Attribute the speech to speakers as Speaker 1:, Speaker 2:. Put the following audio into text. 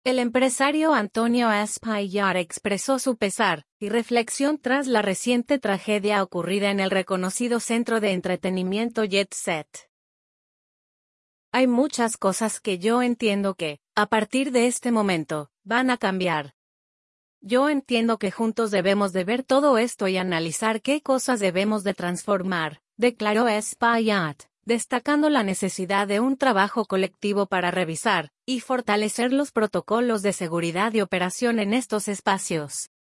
Speaker 1: El empresario Antonio Espaillat expresó su pesar y reflexión tras la reciente tragedia ocurrida en el reconocido centro de entretenimiento Jet Set. Hay muchas cosas que yo entiendo que, a partir de este momento, van a cambiar. Yo entiendo que juntos debemos de ver todo esto y analizar qué cosas debemos de transformar, declaró Espaillat, destacando la necesidad de un trabajo colectivo para revisar y fortalecer los protocolos de seguridad y operación en estos espacios.